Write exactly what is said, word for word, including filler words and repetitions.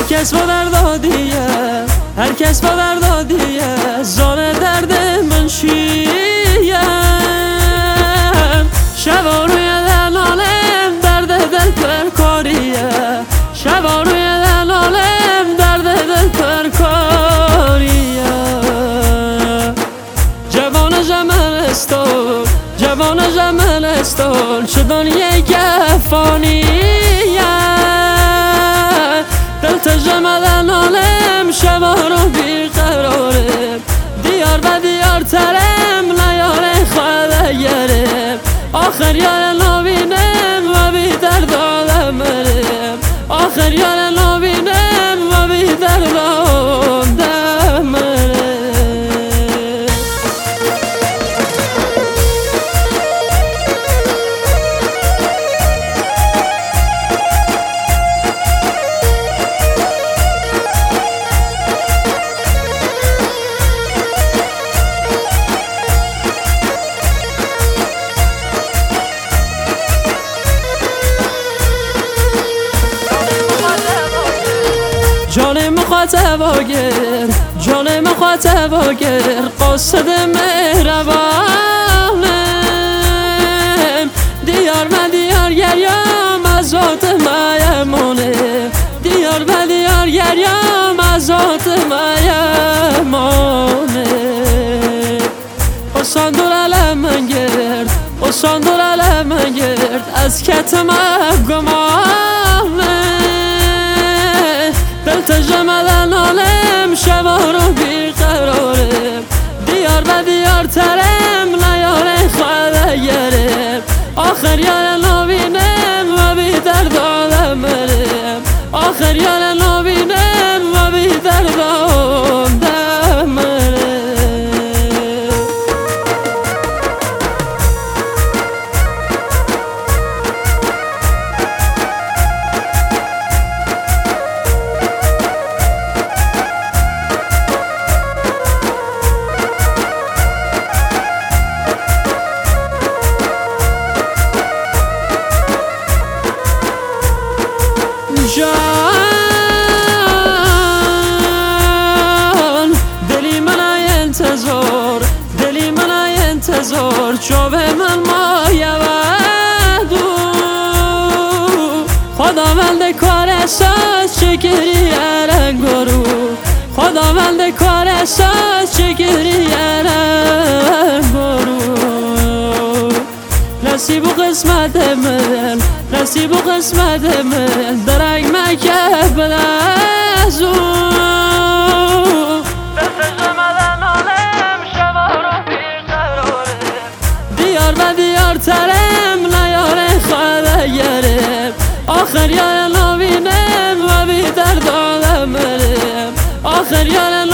کس با دردادیه، هر کس با دردادیه، زان درد من شیه. شبا روی دلالم درد دل پرکاریه، شبا روی دلالم درد دل پرکاریه. جوان جمالستان، جوان جمالستان، چه دنیای گفانیه. دلت جمال نالم شبا رو بیقرارم، دیار و دیار ترم نیاره خواهد گرم. آخر یار نبینم و بی درد آدم مرم، آخر یار نبینم و بی درد آدم مرم. جان مخاطب آگر، جان مخاطب آگر، قاصد مهربانم. دیار و دیار گریام از ذات میمونه، دیار و دیار گریام از ذات میمونه. حسان دور علم من گرد، حسان دور علم من گرد، از کتم گمانه. دلت جمال نالم شبا رو بیقرارم، دیار و دیار ترم نیاره خواهد گرم. آخر یار نبینم و بی درد آدم مرم، آخر یار نبینم و بی درد آدم مرم. جان دلی من ای انتظار، دلی من ای انتظار، چوب من مایه و دو. خداوند کار احساس چکری رنگارو، خداوند کار احساس چکری رنگارو. نصیب و قسمت من، نصیب و قسمت من، درنگ مکه بلزو. دست جمال نالم شبا رو بیقرارم، دیار و دیار ترم نیاره خواهد گرم. آخر یار نبینم و بی درد آدم مرم، آخر یار